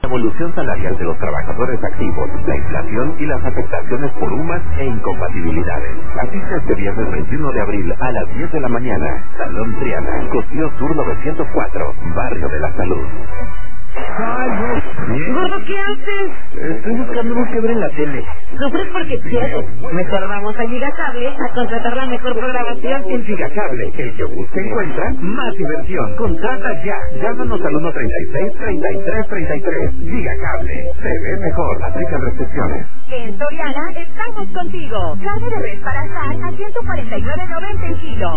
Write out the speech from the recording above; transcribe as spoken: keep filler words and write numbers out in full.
La evolución salarial de los trabajadores activos, la inflación y las afectaciones por U M A S e incompatibilidades. Asiste este viernes veintiuno de abril a las diez de la mañana. Salón Triana, Cosío Sur novecientos cuatro, Barrio de la Salud. Ay, no. Gordo, ¿qué haces? Estoy buscando algo que ver en la tele. Sufres porque quieres. Mejor vamos a Gigacable a contratar la mejor programación. En Gigacable, el que busca encuentra más diversión. Contrata ya. Llámanos al uno treinta y seis, treinta y tres, treinta y tres. Gigacable. Se ve mejor. Aplican restricciones. En Soriana estamos contigo. Carne de res para asar a ciento cuarenta y nueve noventa el kilo.